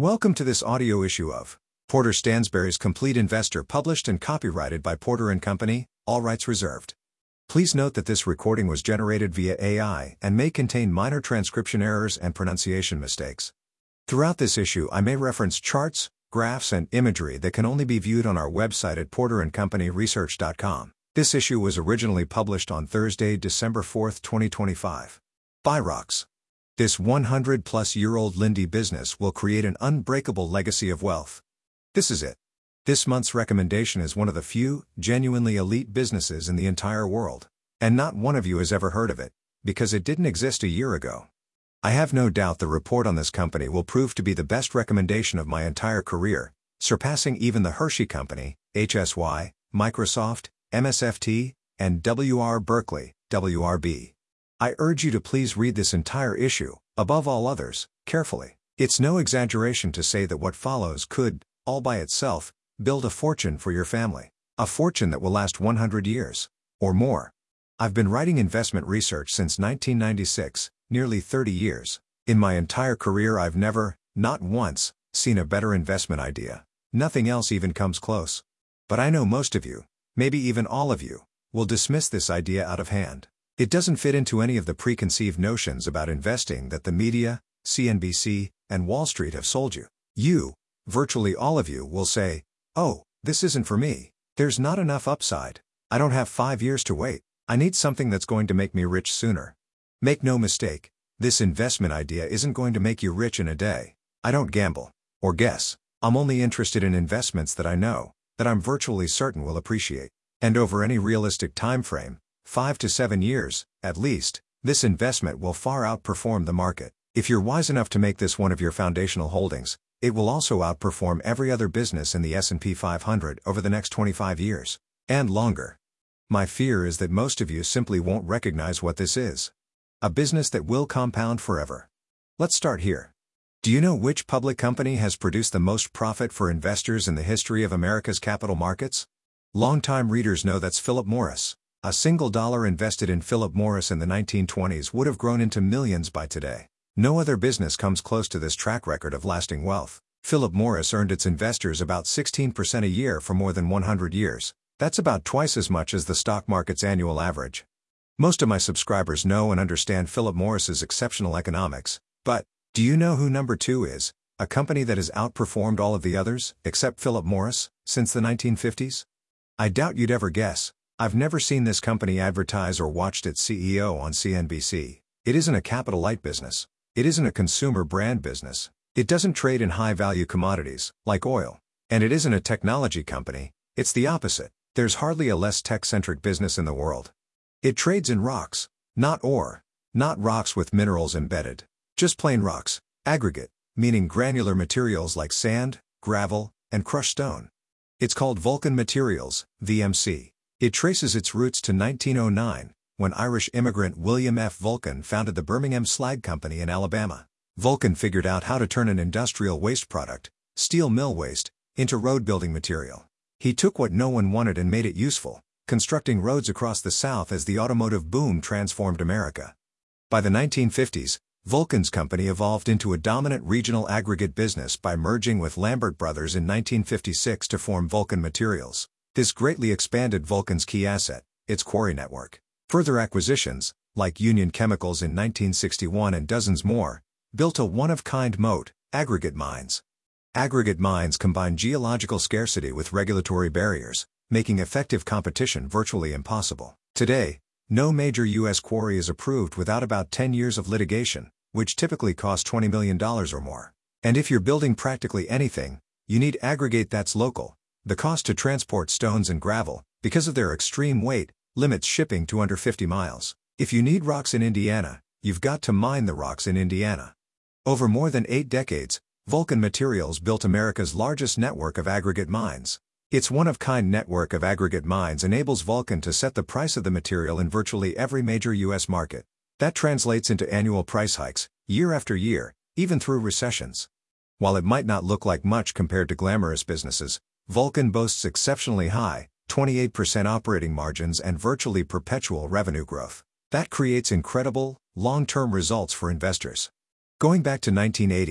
Welcome to this audio issue of Porter Stansberry's Complete Investor, published and copyrighted by Porter & Company, all rights reserved. Please note that this recording was generated via AI and may contain minor transcription errors and pronunciation mistakes. Throughout this issue I may reference charts, graphs and imagery that can only be viewed on our website at porterandcompanyresearch.com. This issue was originally published on Thursday, December 4, 2025. Buy ROX. This 100-plus-year-old Lindy business will create an unbreakable legacy of wealth. This is it. This month's recommendation is one of the few, genuinely elite businesses in the entire world. And not one of you has ever heard of it, because it didn't exist a year ago. I have no doubt the report on this company will prove to be the best recommendation of my entire career, surpassing even the Hershey Company, HSY, Microsoft, MSFT, and W.R. Berkley, WRB. I urge you to please read this entire issue, above all others, carefully. It's no exaggeration to say that what follows could, all by itself, build a fortune for your family. A fortune that will last 100 years. Or more. I've been writing investment research since 1996, nearly 30 years. In my entire career I've never, not once, seen a better investment idea. Nothing else even comes close. But I know most of you, maybe even all of you, will dismiss this idea out of hand. It doesn't fit into any of the preconceived notions about investing that the media, CNBC, and Wall Street have sold you. You, virtually all of you, will say, "Oh, this isn't for me. There's not enough upside. I don't have 5 years to wait. I need something that's going to make me rich sooner." Make no mistake, this investment idea isn't going to make you rich in a day. I don't gamble, or guess. I'm only interested in investments that I know, that I'm virtually certain will appreciate. And over any realistic time frame, 5 to 7 years, at least, this investment will far outperform the market. If you're wise enough to make this one of your foundational holdings, it will also outperform every other business in the S&P 500 over the next 25 years. And longer. My fear is that most of you simply won't recognize what this is. A business that will compound forever. Let's start here. Do you know which public company has produced the most profit for investors in the history of America's capital markets? Longtime readers know that's Philip Morris. A single dollar invested in Philip Morris in the 1920s would have grown into millions by today. No other business comes close to this track record of lasting wealth. Philip Morris earned its investors about 16% a year for more than 100 years. That's about twice as much as the stock market's annual average. Most of my subscribers know and understand Philip Morris's exceptional economics, but do you know who number 2 is? A company that has outperformed all of the others, except Philip Morris, since the 1950s? I doubt you'd ever guess. I've never seen this company advertise or watched its CEO on CNBC. It isn't a capital-light business. It isn't a consumer brand business. It doesn't trade in high-value commodities, like oil. And it isn't a technology company. It's the opposite. There's hardly a less tech-centric business in the world. It trades in rocks, not ore. Not rocks with minerals embedded. Just plain rocks, aggregate, meaning granular materials like sand, gravel, and crushed stone. It's called Vulcan Materials, VMC. It traces its roots to 1909, when Irish immigrant William F. Vulcan founded the Birmingham Slag Company in Alabama. Vulcan figured out how to turn an industrial waste product, steel mill waste, into road-building material. He took what no one wanted and made it useful, constructing roads across the South as the automotive boom transformed America. By the 1950s, Vulcan's company evolved into a dominant regional aggregate business by merging with Lambert Brothers in 1956 to form Vulcan Materials. This greatly expanded Vulcan's key asset, its quarry network. Further acquisitions, like Union Chemicals in 1961 and dozens more, built a one-of-kind moat, aggregate mines. Aggregate mines combine geological scarcity with regulatory barriers, making effective competition virtually impossible. Today, no major U.S. quarry is approved without about 10 years of litigation, which typically costs $20 million or more. And if you're building practically anything, you need aggregate that's local. The cost to transport stones and gravel, because of their extreme weight, limits shipping to under 50 miles. If you need rocks in Indiana, you've got to mine the rocks in Indiana. Over more than 8 decades, Vulcan Materials built America's largest network of aggregate mines. Its one-of-kind network of aggregate mines enables Vulcan to set the price of the material in virtually every major U.S. market. That translates into annual price hikes, year after year, even through recessions. While it might not look like much compared to glamorous businesses, Vulcan boasts exceptionally high, 28% operating margins and virtually perpetual revenue growth. That creates incredible, long-term results for investors. Going back to 1980,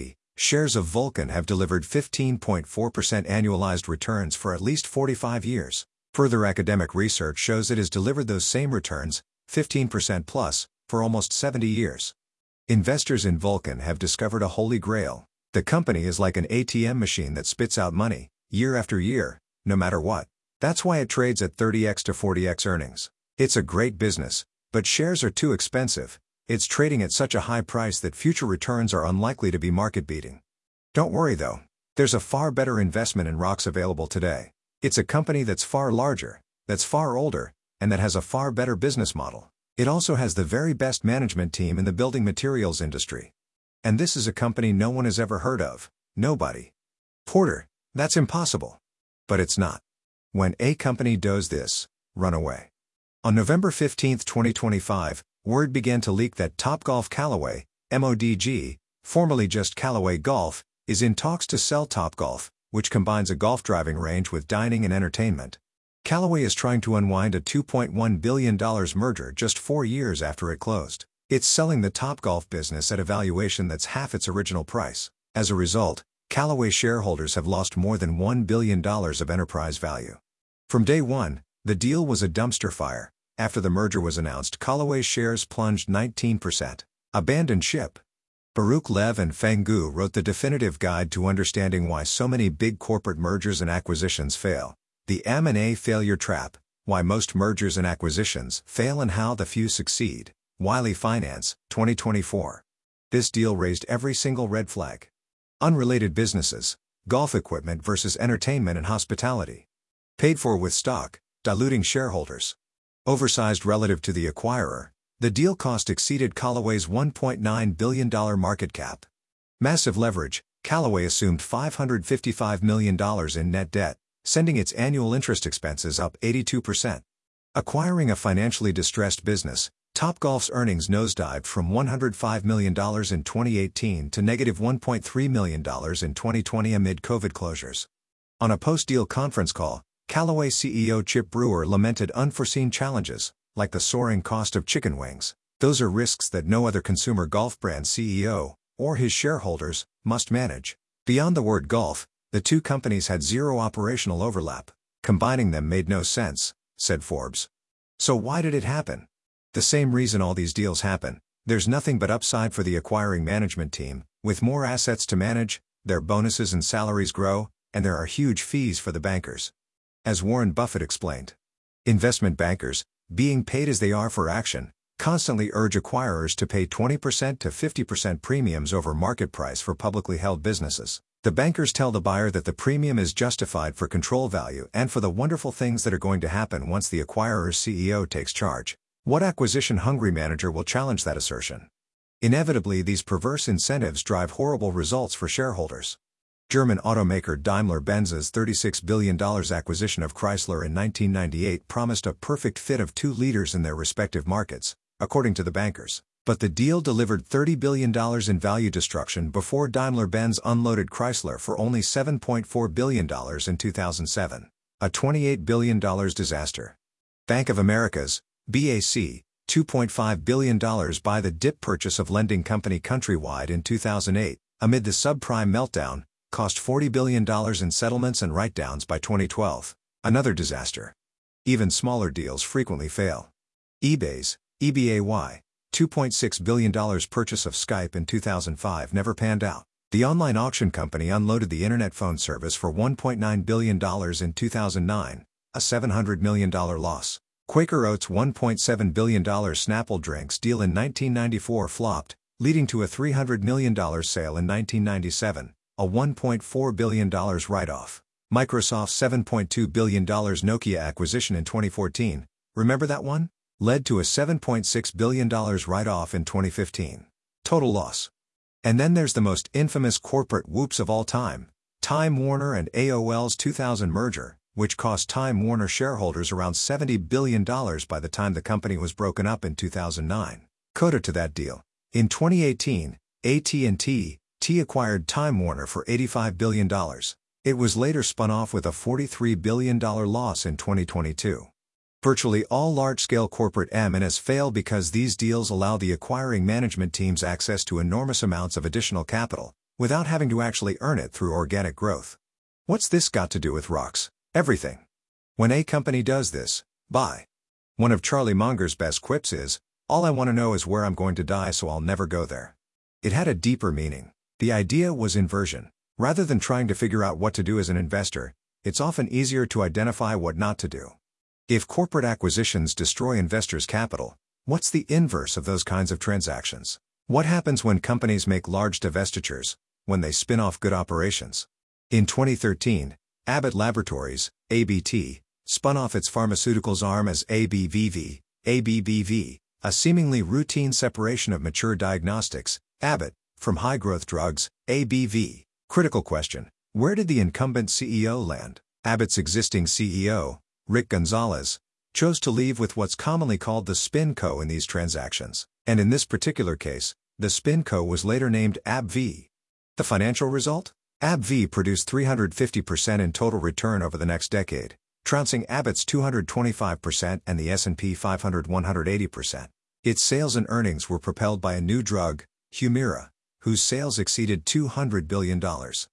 Shares of Vulcan have delivered 15.4% annualized returns for at least 45 years. Further academic research shows it has delivered those same returns, 15% plus, for almost 70 years. Investors in Vulcan have discovered a holy grail. The company is like an ATM machine that spits out money, year after year, no matter what. That's why it trades at 30x to 40x earnings. It's a great business, but shares are too expensive. It's trading at such a high price that future returns are unlikely to be market-beating. Don't worry though, there's a far better investment in ROX available today. It's a company that's far larger, that's far older, and that has a far better business model. It also has the very best management team in the building materials industry. And this is a company no one has ever heard of. Nobody. Porter, that's impossible. But it's not. When a company does this, run away. On November 15, 2025, word began to leak that Topgolf Callaway, MODG, formerly just Callaway Golf, is in talks to sell Topgolf, which combines a golf driving range with dining and entertainment. Callaway is trying to unwind a $2.1 billion merger just 4 years after it closed. It's selling the Topgolf business at a valuation that's half its original price. As a result, Callaway shareholders have lost more than $1 billion of enterprise value. From day one, the deal was a dumpster fire. After the merger was announced, Callaway's shares plunged 19%. Abandoned ship. Baruch Lev and Feng Gu wrote the definitive guide to understanding why so many big corporate mergers and acquisitions fail. The M&A Failure Trap, Why Most Mergers and Acquisitions Fail and How the Few Succeed. Wiley Finance, 2024. This deal raised every single red flag. Unrelated businesses, golf equipment versus entertainment and hospitality. Paid for with stock, diluting shareholders. Oversized relative to the acquirer, the deal cost exceeded Callaway's $1.9 billion market cap. Massive leverage, Callaway assumed $555 million in net debt, sending its annual interest expenses up 82%. Acquiring a financially distressed business, Topgolf's earnings nosedived from $105 million in 2018 to negative $1.3 million in 2020 amid COVID closures. On a post-deal conference call, Callaway CEO Chip Brewer lamented unforeseen challenges, like the soaring cost of chicken wings. Those are risks that no other consumer golf brand CEO, or his shareholders, must manage. Beyond the word golf, the two companies had zero operational overlap. Combining them made no sense, said Forbes. So why did it happen? The same reason all these deals happen. There's nothing but upside for the acquiring management team. With more assets to manage, their bonuses and salaries grow, and there are huge fees for the bankers. As Warren Buffett explained, investment bankers, being paid as they are for action, constantly urge acquirers to pay 20% to 50% premiums over market price for publicly held businesses. The bankers tell the buyer that the premium is justified for control value and for the wonderful things that are going to happen once the acquirer's CEO takes charge. What acquisition-hungry manager will challenge that assertion? Inevitably, these perverse incentives drive horrible results for shareholders. German automaker Daimler-Benz's $36 billion acquisition of Chrysler in 1998 promised a perfect fit of two leaders in their respective markets, according to the bankers. But the deal delivered $30 billion in value destruction before Daimler-Benz unloaded Chrysler for only $7.4 billion in 2007. A $28 billion disaster. Bank of America's BAC, $2.5 billion by the dip purchase of lending company Countrywide in 2008, amid the subprime meltdown, cost $40 billion in settlements and write-downs by 2012. Another disaster. Even smaller deals frequently fail. eBay's, EBAY, $2.6 billion purchase of Skype in 2005 never panned out. The online auction company unloaded the internet phone service for $1.9 billion in 2009, a $700 million loss. Quaker Oats' $1.7 billion Snapple drinks deal in 1994 flopped, leading to a $300 million sale in 1997, a $1.4 billion write-off. Microsoft's $7.2 billion Nokia acquisition in 2014, remember that one? Led to a $7.6 billion write-off in 2015. Total loss. And then there's the most infamous corporate whoops of all time, Time Warner and AOL's 2000 merger, which cost Time Warner shareholders around $70 billion by the time the company was broken up in 2009. Coda to that deal. In 2018, AT&T acquired Time Warner for $85 billion. It was later spun off with a $43 billion loss in 2022. Virtually all large-scale corporate M&As fail because these deals allow the acquiring management teams access to enormous amounts of additional capital, without having to actually earn it through organic growth. What's this got to do with rocks? Everything. When a company does this, buy. One of Charlie Munger's best quips is, "All I want to know is where I'm going to die, so I'll never go there." It had a deeper meaning. The idea was inversion. Rather than trying to figure out what to do as an investor, it's often easier to identify what not to do. If corporate acquisitions destroy investors' capital, what's the inverse of those kinds of transactions? What happens when companies make large divestitures, when they spin off good operations? In 2013, Abbott Laboratories, ABT, spun off its pharmaceuticals arm as ABBV, a seemingly routine separation of mature diagnostics, Abbott, from high-growth drugs, ABV. Critical question: where did the incumbent CEO land? Abbott's existing CEO, Rick Gonzalez, chose to leave with what's commonly called the SpinCo in these transactions, and in this particular case, the SpinCo was later named AbbV. The financial result? AbbV produced 350% in total return over the next decade, trouncing Abbott's 225% and the S&P 500 180%. Its sales and earnings were propelled by a new drug, Humira, whose sales exceeded $200 billion.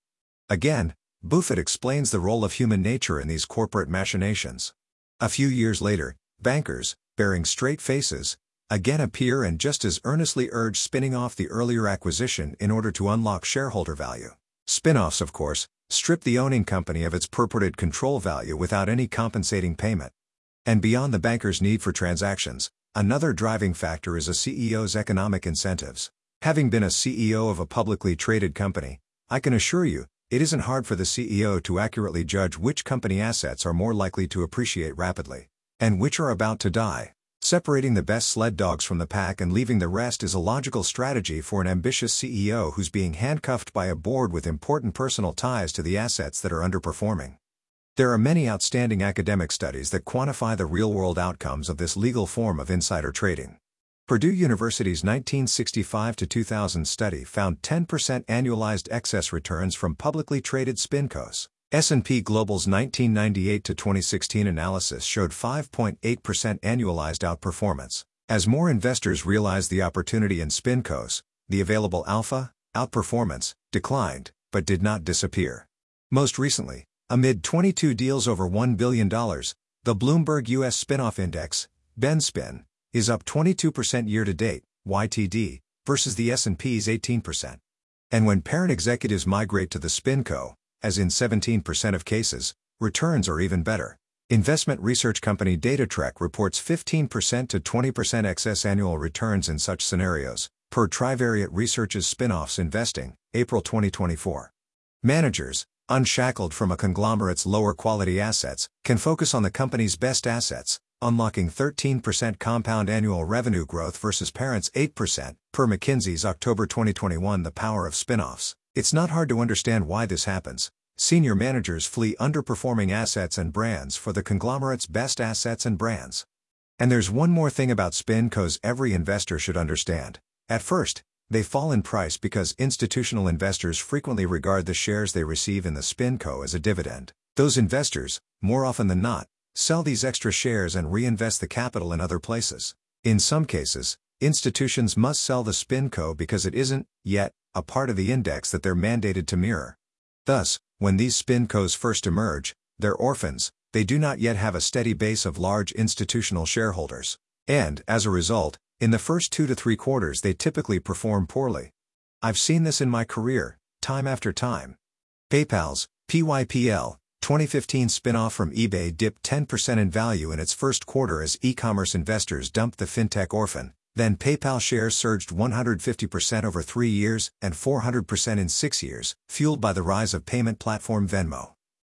Again, Buffett explains the role of human nature in these corporate machinations. A few years later, bankers, bearing straight faces, again appear and just as earnestly urge spinning off the earlier acquisition in order to unlock shareholder value. Spin-offs, of course, strip the owning company of its purported control value without any compensating payment. And beyond the banker's need for transactions, another driving factor is a CEO's economic incentives. Having been a CEO of a publicly traded company, I can assure you, it isn't hard for the CEO to accurately judge which company assets are more likely to appreciate rapidly, and which are about to die. Separating the best sled dogs from the pack and leaving the rest is a logical strategy for an ambitious CEO who's being handcuffed by a board with important personal ties to the assets that are underperforming. There are many outstanding academic studies that quantify the real-world outcomes of this legal form of insider trading. Purdue University's 1965 to 2000 study found 10% annualized excess returns from publicly traded SpinCos. S&P Global's 1998 to 2016 analysis showed 5.8% annualized outperformance. As more investors realized the opportunity in SpinCos, the available alpha, outperformance, declined, but did not disappear. Most recently, amid 22 deals over $1 billion, the Bloomberg U.S. Spin-off Index, BenSpin, is up 22% year-to-date, YTD, versus the S&P's 18%. And when parent executives migrate to the SpinCo, as in 17% of cases, returns are even better. Investment research company DataTrek reports 15% to 20% excess annual returns in such scenarios, per Trivariate Research's Spin-offs Investing, April 2024. Managers, unshackled from a conglomerate's lower-quality assets, can focus on the company's best assets, unlocking 13% compound annual revenue growth versus parents' 8%, per McKinsey's October 2021 The Power of Spin-offs. It's not hard to understand why this happens. Senior managers flee underperforming assets and brands for the conglomerate's best assets and brands. And there's one more thing about SpinCos every investor should understand. At first, they fall in price because institutional investors frequently regard the shares they receive in the SpinCo as a dividend. Those investors, more often than not, sell these extra shares and reinvest the capital in other places. In some cases, institutions must sell the SpinCo because it isn't, yet, a part of the index that they're mandated to mirror. Thus, when these SpinCos first emerge, they're orphans, they do not yet have a steady base of large institutional shareholders. And, as a result, in the first 2 to 3 quarters they typically perform poorly. I've seen this in my career, time after time. PayPal's, PYPL, 2015 spin-off from eBay dipped 10% in value in its first quarter as e-commerce investors dumped the fintech orphan. Then PayPal shares surged 150% over 3 years and 400% in 6 years, fueled by the rise of payment platform Venmo.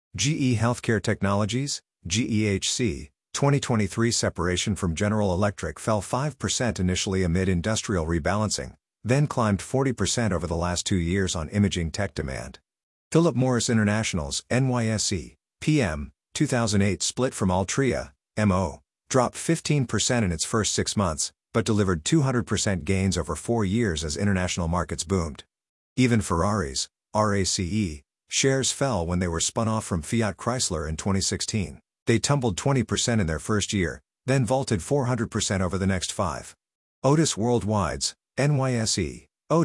GE Healthcare Technologies, GEHC, 2023 separation from General Electric fell 5% initially amid industrial rebalancing, then climbed 40% over the last 2 years on imaging tech demand. Philip Morris International's NYSE, PM, 2008 split from Altria, MO, dropped 15% in its first 6 months, but delivered 200% gains over 4 years as international markets boomed. Even Ferrari's, RACE, shares fell when they were spun off from Fiat Chrysler in 2016. They tumbled 20% in their first year, then vaulted 400% over the next 5. Otis Worldwide's, NYSE, Otis,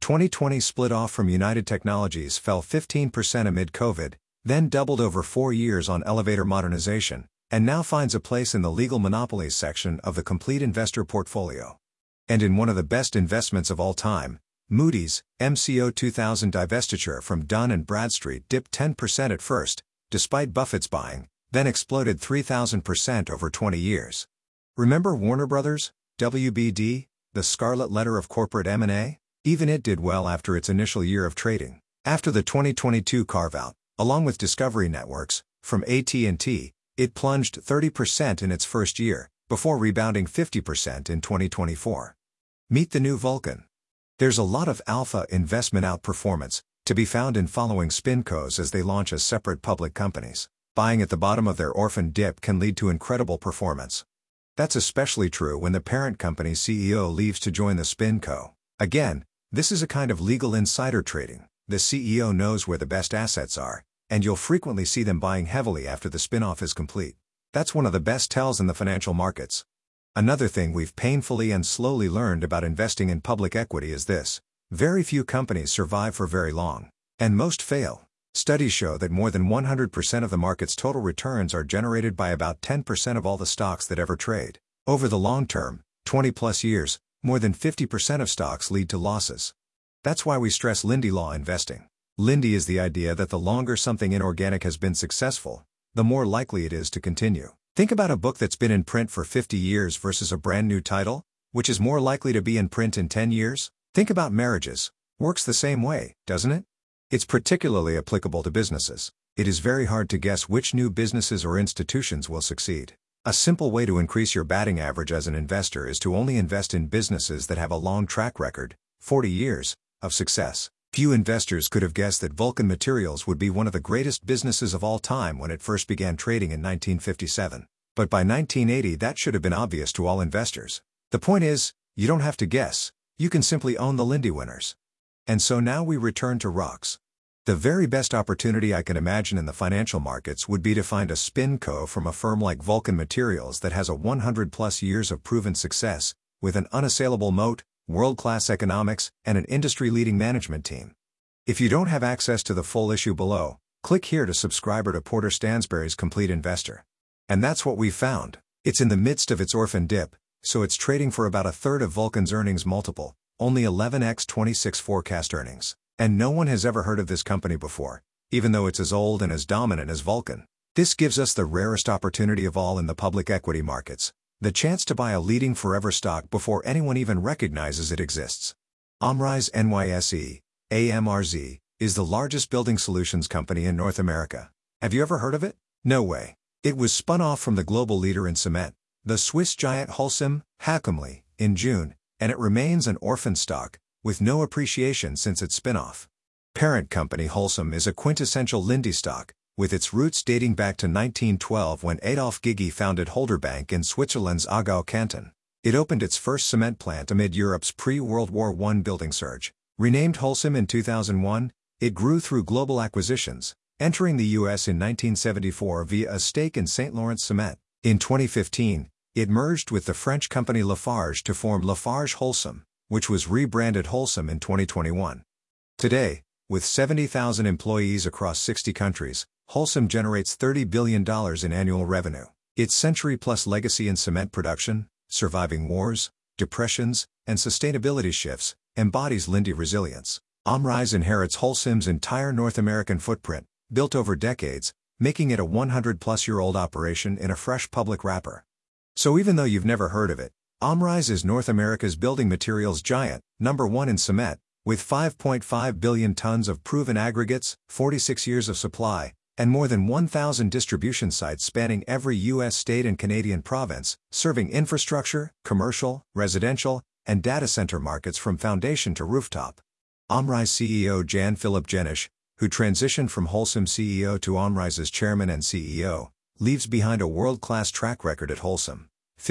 2020 split off from United Technologies, fell 15% amid COVID, then doubled over 4 years on elevator modernization, and now finds a place in the legal monopolies section of the complete investor portfolio. And in one of the best investments of all time, Moody's MCO 2000 divestiture from Dun & Bradstreet dipped 10% at first, despite Buffett's buying, then exploded 3,000% over 20 years. Remember Warner Brothers, WBD, the scarlet letter of corporate M&A? Even it did well after its initial year of trading. After the 2022 carve-out, along with Discovery Networks, from AT&T, it plunged 30% in its first year, before rebounding 50% in 2024. Meet the new Vulcan. There's a lot of alpha investment outperformance to be found in following SpinCos as they launch as separate public companies. Buying at the bottom of their orphan dip can lead to incredible performance. That's especially true when the parent company's CEO leaves to join the SpinCo. Again, this is a kind of legal insider trading. The CEO knows where the best assets are, and you'll frequently see them buying heavily after the spin-off is complete. That's one of the best tells in the financial markets. Another thing we've painfully and slowly learned about investing in public equity is this: very few companies survive for very long, and most fail. Studies show that more than 100% of the market's total returns are generated by about 10% of all the stocks that ever trade. Over the long term, 20+ years, more than 50% of stocks lead to losses. That's why we stress Lindy Law investing. Lindy is the idea that the longer something inorganic has been successful, the more likely it is to continue. Think about a book that's been in print for 50 years versus a brand new title, which is more likely to be in print in 10 years. Think about marriages. Works the same way, doesn't it? It's particularly applicable to businesses. It is very hard to guess which new businesses or institutions will succeed. A simple way to increase your batting average as an investor is to only invest in businesses that have a long track record, 40 years, of success. Few investors could have guessed that Vulcan Materials would be one of the greatest businesses of all time when it first began trading in 1957. But by 1980 that should have been obvious to all investors. The point is, you don't have to guess, you can simply own the Lindy winners. And so now we return to rocks. The very best opportunity I can imagine in the financial markets would be to find a SpinCo from a firm like Vulcan Materials that has a 100+ years of proven success, with an unassailable moat, world-class economics, and an industry-leading management team. If you don't have access to the full issue below, click here to subscribe to Porter Stansberry's Complete Investor. And that's what we found. It's in the midst of its orphan dip, so it's trading for about a third of Vulcan's earnings multiple, only 11x 26 forecast earnings. And no one has ever heard of this company before, even though it's as old and as dominant as Vulcan. This gives us the rarest opportunity of all in the public equity markets, the chance to buy a leading forever stock before anyone even recognizes it exists. Amrize NYSE, AMRZ, is the largest building solutions company in North America. Have you ever heard of it? No way. It was spun off from the global leader in cement, the Swiss giant Holcim, Hakomli, in June, and it remains an orphan stock, with no appreciation since its spin-off. Parent company Holcim is a quintessential Lindy stock, with its roots dating back to 1912 when Adolf Gigi founded Holderbank in Switzerland's Aargau canton. It opened its first cement plant amid Europe's pre-World War I building surge. Renamed Holcim in 2001, it grew through global acquisitions, entering the U.S. in 1974 via a stake in St. Lawrence Cement. In 2015, it merged with the French company Lafarge to form Lafarge Holcim, which was rebranded Holcim in 2021. Today, with 70,000 employees across 60 countries, Holcim generates $30 billion in annual revenue. Its century-plus legacy in cement production, surviving wars, depressions, and sustainability shifts, embodies Lindy resilience. Amrize inherits Holcim's entire North American footprint, built over decades, making it a 100-plus-year-old operation in a fresh public wrapper. So even though you've never heard of it, Amrize is North America's building materials giant, number one in cement, with 5.5 billion tons of proven aggregates, 46 years of supply, and more than 1,000 distribution sites spanning every U.S. state and Canadian province, serving infrastructure, commercial, residential, and data center markets from foundation to rooftop. Amrize CEO Jan-Philipp Jenisch, who transitioned from Holcim CEO to Amrize's chairman and CEO, leaves behind a world-class track record at Holcim.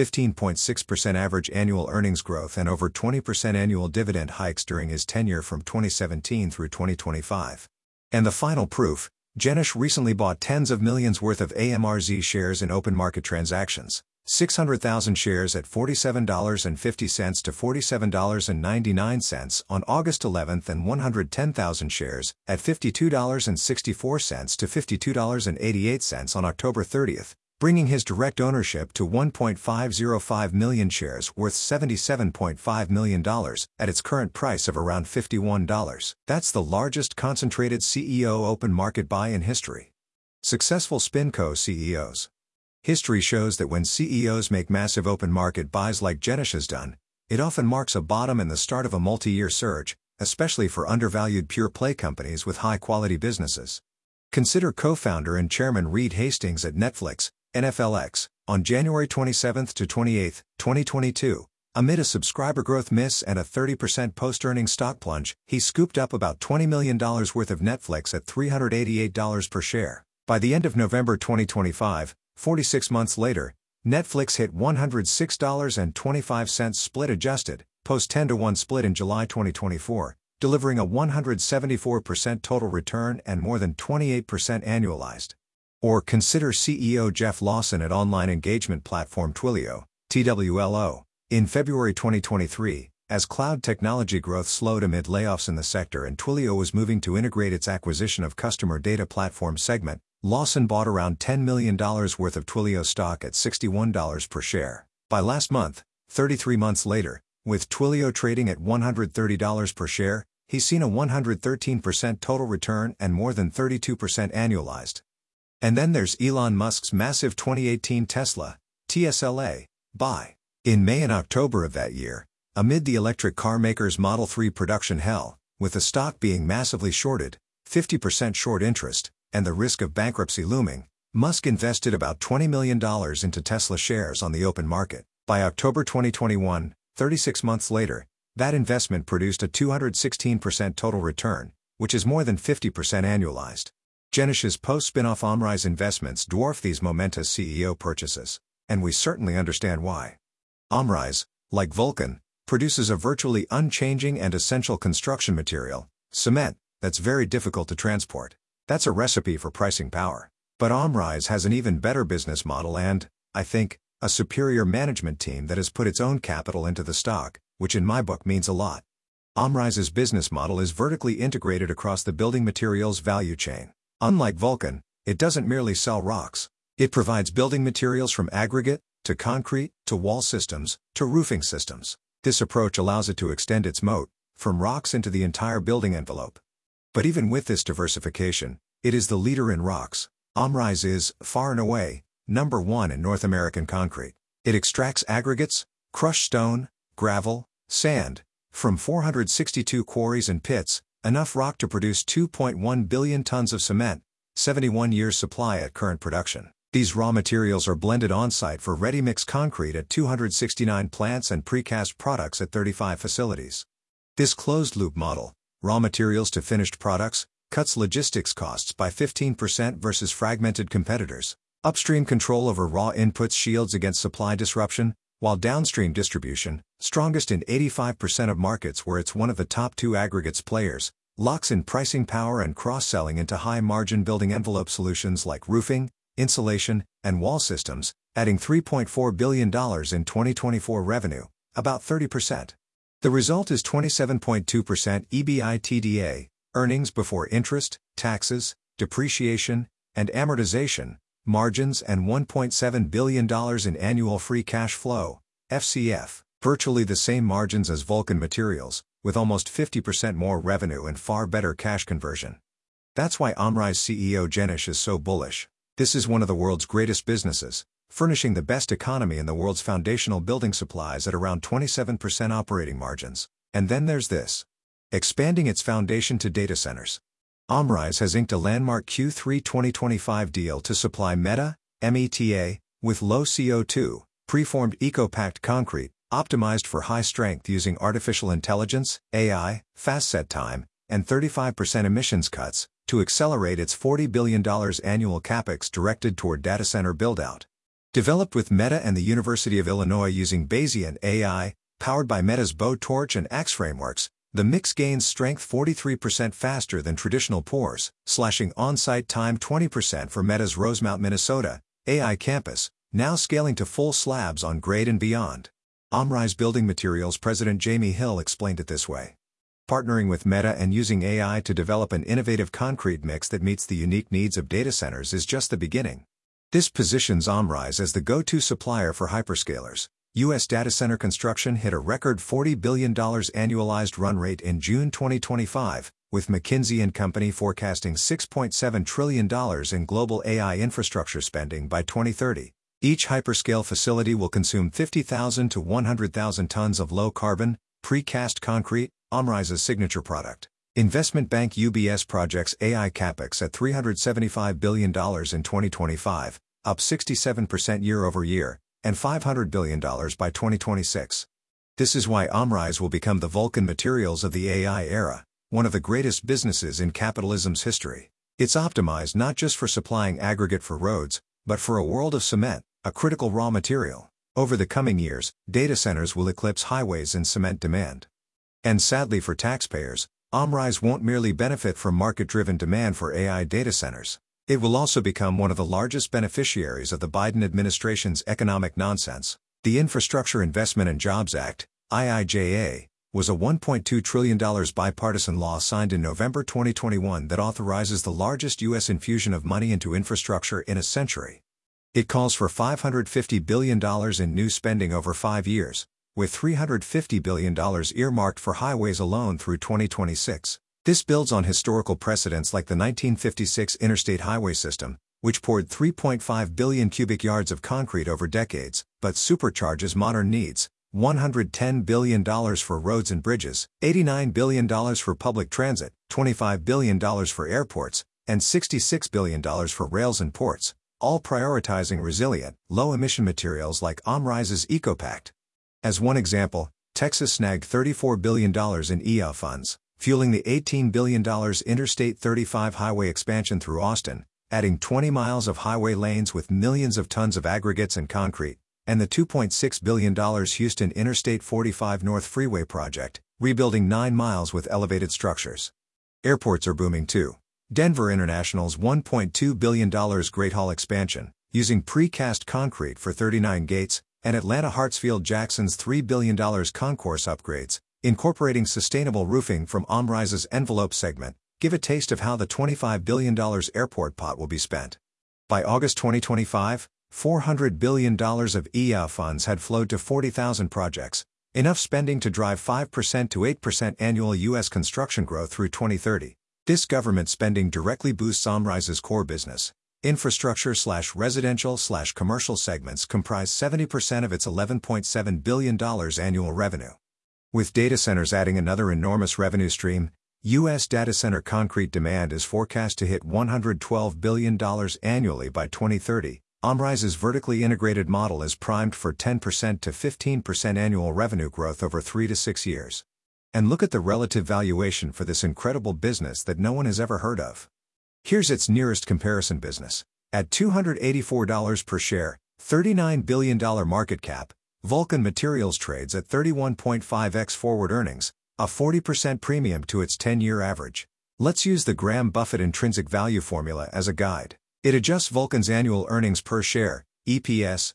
15.6% average annual earnings growth and over 20% annual dividend hikes during his tenure from 2017 through 2025. And the final proof, Jenisch recently bought tens of millions worth of AMRZ shares in open market transactions, 600,000 shares at $47.50 to $47.99 on August 11 and 110,000 shares at $52.64 to $52.88 on October 30, bringing his direct ownership to 1.505 million shares worth $77.5 million at its current price of around $51. That's the largest concentrated CEO open market buy in history. Successful SpinCo CEOs. History shows that when CEOs make massive open market buys like Genish has done, it often marks a bottom and the start of a multi-year surge, especially for undervalued pure-play companies with high-quality businesses. Consider co-founder and chairman Reed Hastings at Netflix, NFLX, on January 27 to 28, 2022. Amid a subscriber growth miss and a 30% post-earnings stock plunge, he scooped up about $20 million worth of Netflix at $388 per share. By the end of November 2025, 46 months later, Netflix hit $106.25 split adjusted, post 10-to-1 split in July 2024, delivering a 174% total return and more than 28% annualized. Or consider CEO Jeff Lawson at online engagement platform Twilio, TWLO. In February 2023, as cloud technology growth slowed amid layoffs in the sector and Twilio was moving to integrate its acquisition of customer data platform Segment, Lawson bought around $10 million worth of Twilio stock at $61 per share. By last month, 33 months later, with Twilio trading at $130 per share, he's seen a 113% total return and more than 32% annualized. And then there's Elon Musk's massive 2018 Tesla, TSLA, buy. In May and October of that year, amid the electric car maker's Model 3 production hell, with the stock being massively shorted, 50% short interest, and the risk of bankruptcy looming, Musk invested about $20 million into Tesla shares on the open market. By October 2021, 36 months later, that investment produced a 216% total return, which is more than 50% annualized. Genish's post-spin-off Omrise investments dwarf these momentous CEO purchases, and we certainly understand why. Omrise, like Vulcan, produces a virtually unchanging and essential construction material, cement, that's very difficult to transport. That's a recipe for pricing power. But Omrise has an even better business model and, I think, a superior management team that has put its own capital into the stock, which in my book means a lot. Omrise's business model is vertically integrated across the building materials value chain. Unlike Vulcan, it doesn't merely sell rocks. It provides building materials from aggregate, to concrete, to wall systems, to roofing systems. This approach allows it to extend its moat, from rocks into the entire building envelope. But even with this diversification, it is the leader in rocks. Omrise is, far and away, number one in North American concrete. It extracts aggregates, crushed stone, gravel, sand, from 462 quarries and pits, enough rock to produce 2.1 billion tons of cement, 71 years supply at current production. These raw materials are blended on-site for ready-mix concrete at 269 plants and precast products at 35 facilities. This closed-loop model, raw materials to finished products, cuts logistics costs by 15% versus fragmented competitors. Upstream control over raw inputs shields against supply disruption, while downstream distribution, strongest in 85% of markets where it's one of the top two aggregates players, locks in pricing power and cross-selling into high-margin building envelope solutions like roofing, insulation, and wall systems, adding $3.4 billion in 2024 revenue, about 30%. The result is 27.2% EBITDA, earnings before interest, taxes, depreciation, and amortization, margins and $1.7 billion in annual free cash flow, FCF, virtually the same margins as Vulcan Materials, with almost 50% more revenue and far better cash conversion. That's why Omrise CEO Genish is so bullish. This is one of the world's greatest businesses, furnishing the best economy in the world's foundational building supplies at around 27% operating margins. And then there's this. Expanding its foundation to data centers. Omrise has inked a landmark Q3 2025 deal to supply Meta, META, with low CO2, preformed eco-packed concrete, optimized for high strength using artificial intelligence, AI, fast set time, and 35% emissions cuts, to accelerate its $40 billion annual capex directed toward data center build-out. Developed with Meta and the University of Illinois using Bayesian AI, powered by Meta's BowTorch and Axe frameworks, the mix gains strength 43% faster than traditional pours, slashing on-site time 20% for Meta's Rosemount, Minnesota, AI campus, now scaling to full slabs on grade and beyond. Omrise Building Materials President Jamie Hill explained it this way. Partnering with Meta and using AI to develop an innovative concrete mix that meets the unique needs of data centers is just the beginning. This positions Omrise as the go-to supplier for hyperscalers. U.S. data center construction hit a record $40 billion annualized run rate in June 2025, with McKinsey & Company forecasting $6.7 trillion in global AI infrastructure spending by 2030. Each hyperscale facility will consume 50,000 to 100,000 tons of low-carbon, precast concrete, Omrise's signature product. Investment bank UBS projects AI capex at $375 billion in 2025, up 67% year-over-year, and $500 billion by 2026. This is why Omrise will become the Vulcan Materials of the AI era, one of the greatest businesses in capitalism's history. It's optimized not just for supplying aggregate for roads, but for a world of cement, a critical raw material. Over the coming years, data centers will eclipse highways in cement demand. And sadly for taxpayers, Omrise won't merely benefit from market-driven demand for AI data centers. It will also become one of the largest beneficiaries of the Biden administration's economic nonsense. The Infrastructure Investment and Jobs Act, IIJA, was a $1.2 trillion bipartisan law signed in November 2021 that authorizes the largest U.S. infusion of money into infrastructure in a century. It calls for $550 billion in new spending over 5 years, with $350 billion earmarked for highways alone through 2026. This builds on historical precedents like the 1956 Interstate Highway System, which poured 3.5 billion cubic yards of concrete over decades, but supercharges modern needs: $110 billion for roads and bridges, $89 billion for public transit, $25 billion for airports, and $66 billion for rails and ports, all prioritizing resilient, low-emission materials like Omrise's EcoPact. As one example, Texas snagged $34 billion in EIA funds, fueling the $18 billion Interstate 35 highway expansion through Austin, adding 20 miles of highway lanes with millions of tons of aggregates and concrete, and the $2.6 billion Houston Interstate 45 North Freeway project, rebuilding 9 miles with elevated structures. Airports are booming too. Denver International's $1.2 billion Great Hall expansion, using precast concrete for 39 gates, and Atlanta Hartsfield-Jackson's $3 billion concourse upgrades, incorporating sustainable roofing from Omrise's envelope segment, give a taste of how the $25 billion airport pot will be spent. By August 2025, $400 billion of EIA funds had flowed to 40,000 projects, enough spending to drive 5% to 8% annual U.S. construction growth through 2030. This government spending directly boosts Omrise's core business. Infrastructure/residential/commercial segments comprise 70% of its $11.7 billion annual revenue. With data centers adding another enormous revenue stream, U.S. data center concrete demand is forecast to hit $112 billion annually by 2030. Omrise's vertically integrated model is primed for 10% to 15% annual revenue growth over 3 to 6 years. And look at the relative valuation for this incredible business that no one has ever heard of. Here's its nearest comparison business. At $284 per share, $39 billion market cap, Vulcan Materials trades at 31.5x forward earnings, a 40% premium to its 10-year average. Let's use the Graham Buffett intrinsic value formula as a guide. It adjusts Vulcan's annual earnings per share, EPS,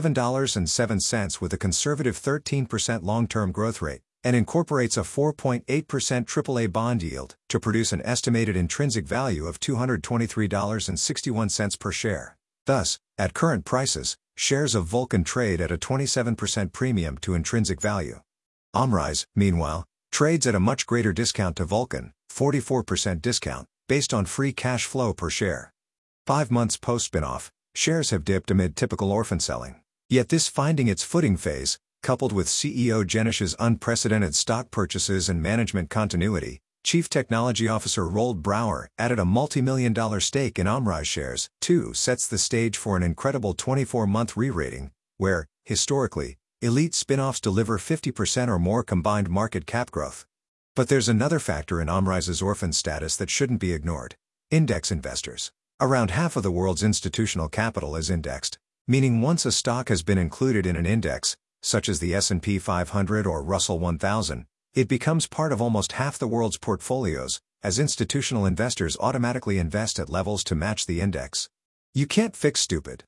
$7.07 with a conservative 13% long-term growth rate, and incorporates a 4.8% AAA bond yield to produce an estimated intrinsic value of $223.61 per share. Thus, at current prices, shares of Vulcan trade at a 27% premium to intrinsic value. Omrise, meanwhile, trades at a much greater discount to Vulcan, 44% discount, based on free cash flow per share. 5 months post-spinoff, shares have dipped amid typical orphan selling. Yet this finding its footing phase, coupled with CEO Genish's unprecedented stock purchases and management continuity, Chief Technology Officer Roald Brouwer added a multi-million-dollar stake in Omrise shares, too, sets the stage for an incredible 24-month re-rating, where, historically, elite spin-offs deliver 50% or more combined market cap growth. But there's another factor in Omrise's orphan status that shouldn't be ignored: index investors. Around half of the world's institutional capital is indexed, meaning once a stock has been included in an index, such as the S&P 500 or Russell 1000, it becomes part of almost half the world's portfolios, as institutional investors automatically invest at levels to match the index. You can't fix stupid.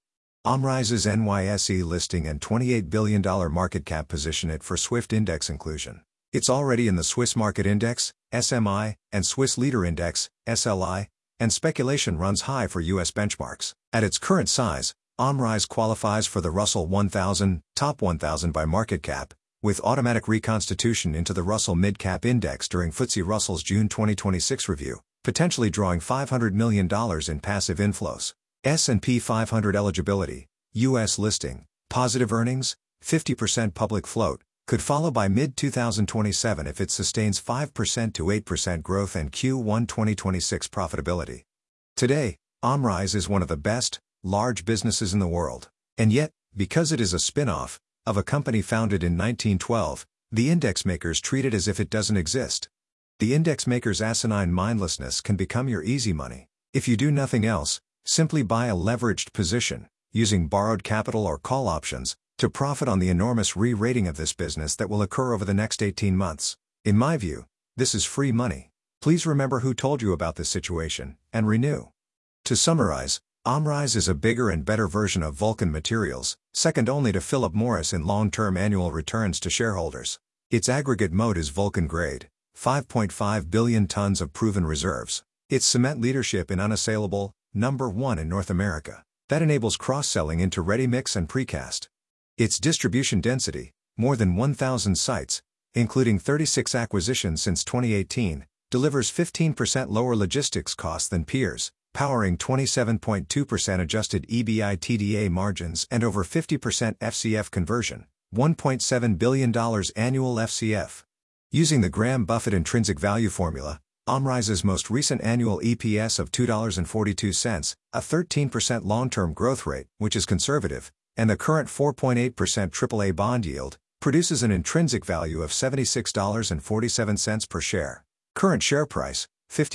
OMRISE's NYSE listing and $28 billion market cap position it for Swift Index inclusion. It's already in the Swiss Market Index, SMI, and Swiss Leader Index, SLI, and speculation runs high for U.S. benchmarks. At its current size, OMRISE qualifies for the Russell 1000, Top 1000 by market cap, with automatic reconstitution into the Russell Mid-Cap Index during FTSE Russell's June 2026 review, potentially drawing $500 million in passive inflows. S&P 500 eligibility, U.S. listing, positive earnings, 50% public float, could follow by mid-2027 if it sustains 5% to 8% growth and Q1 2026 profitability. Today, OMRISE is one of the best, large businesses in the world. And yet, because it is a spin-off of a company founded in 1912, the index makers treat it as if it doesn't exist. The index makers' asinine mindlessness can become your easy money. If you do nothing else, simply buy a leveraged position, using borrowed capital or call options, to profit on the enormous re-rating of this business that will occur over the next 18 months. In my view, this is free money. Please remember who told you about this situation, and renew. To summarize, OMRISE is a bigger and better version of Vulcan Materials, second only to Philip Morris in long-term annual returns to shareholders. Its aggregate moat is Vulcan grade, 5.5 billion tons of proven reserves. Its cement leadership in unassailable, number 1 in North America. That enables cross-selling into ready-mix and precast. Its distribution density, more than 1,000 sites, including 36 acquisitions since 2018, delivers 15% lower logistics costs than peers, powering 27.2% adjusted EBITDA margins and over 50% FCF conversion, $1.7 billion annual FCF. Using the Graham-Buffett intrinsic value formula, OMRISE's most recent annual EPS of $2.42, a 13% long-term growth rate, which is conservative, and the current 4.8% AAA bond yield, produces an intrinsic value of $76.47 per share. Current share price,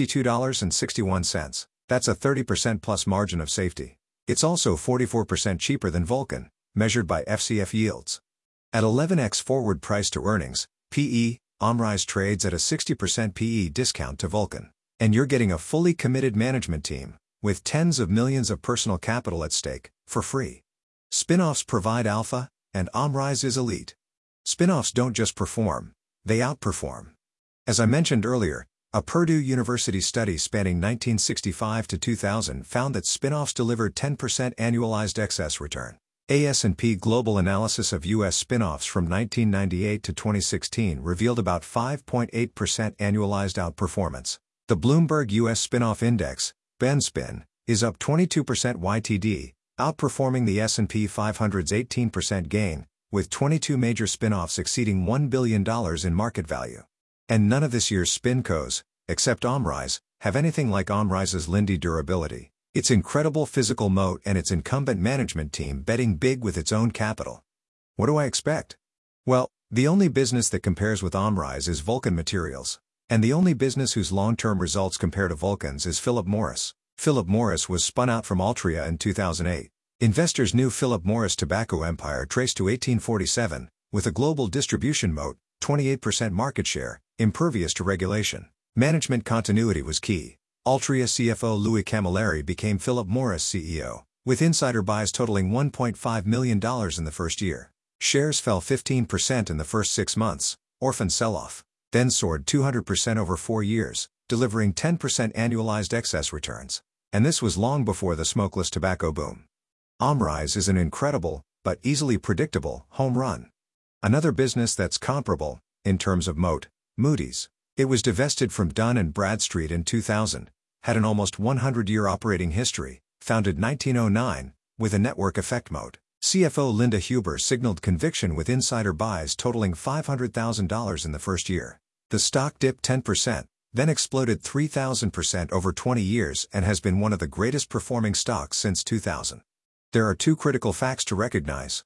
$52.61. That's a 30% plus margin of safety. It's also 44% cheaper than Vulcan, measured by FCF yields. At 11x forward price to earnings, PE, OMRISE trades at a 60% PE discount to Vulcan. And you're getting a fully committed management team, with tens of millions of personal capital at stake, for free. Spin-offs provide alpha, and OMRISE is elite. Spin-offs don't just perform, they outperform. As I mentioned earlier, a Purdue University study spanning 1965 to 2000 found that spin-offs delivered 10% annualized excess return. S&P Global analysis of U.S. spin-offs from 1998 to 2016 revealed about 5.8% annualized outperformance. The Bloomberg U.S. Spin-off Index, BenSpin, is up 22% YTD, outperforming the S&P 500's 18% gain, with 22 major spin-offs exceeding $1 billion in market value. And none of this year's SpinCos, except OMRISE, have anything like OMRISE's Linde durability, its incredible physical moat and its incumbent management team betting big with its own capital. What do I expect? Well, the only business that compares with OMRISE is Vulcan Materials. And the only business whose long-term results compare to Vulcan's is Philip Morris. Philip Morris was spun out from Altria in 2008. Investors knew Philip Morris tobacco empire traced to 1847, with a global distribution moat, 28% market share, impervious to regulation. Management continuity was key. Altria CFO Louis Camilleri became Philip Morris CEO, with insider buys totaling $1.5 million in the first year. Shares fell 15% in the first 6 months, orphan sell-off, then soared 200% over 4 years, delivering 10% annualized excess returns. And this was long before the smokeless tobacco boom. OMRISE is an incredible, but easily predictable, home run. Another business that's comparable, in terms of moat, Moody's. It was divested from Dun & Bradstreet in 2000, had an almost 100-year operating history, founded 1909, with a network effect moat. CFO Linda Huber signaled conviction with insider buys totaling $500,000 in the first year. The stock dipped 10%, then exploded 3,000% over 20 years and has been one of the greatest performing stocks since 2000. There are 2 critical facts to recognize.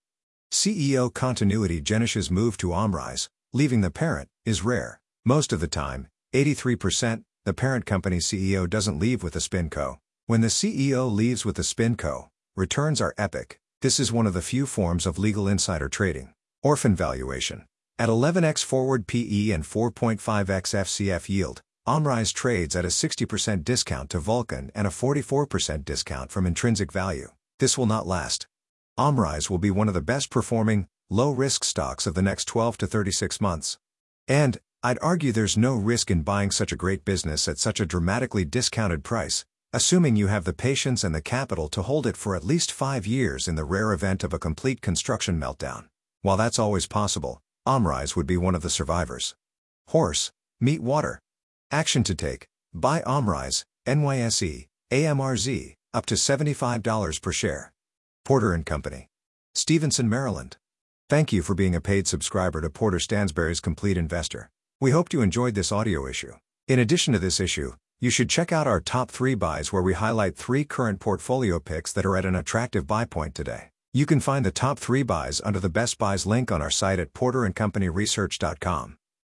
CEO continuity. Genish's move to OMRISE, leaving the parent, is rare. Most of the time, 83%, the parent company CEO doesn't leave with the SpinCo. When the CEO leaves with the SpinCo, returns are epic. This is one of the few forms of legal insider trading. Orphan valuation. At 11x forward PE and 4.5x FCF yield, OMRISE trades at a 60% discount to Vulcan and a 44% discount from intrinsic value. This will not last. Omrise will be one of the best performing, low-risk stocks of the next 12 to 36 months. And, I'd argue there's no risk in buying such a great business at such a dramatically discounted price, assuming you have the patience and the capital to hold it for at least 5 years in the rare event of a complete construction meltdown. While that's always possible, Omrise would be one of the survivors. Horse, meat, water. Action to take: buy Omrise, NYSE, AMRZ, up to $75 per share. Porter & Company. Stevenson, Maryland. Thank you for being a paid subscriber to Porter Stansberry's Complete Investor. We hope you enjoyed this audio issue. In addition to this issue, you should check out our top 3 buys where we highlight 3 current portfolio picks that are at an attractive buy point today. You can find the top 3 buys under the Best Buys link on our site at porterandcompanyresearch.com.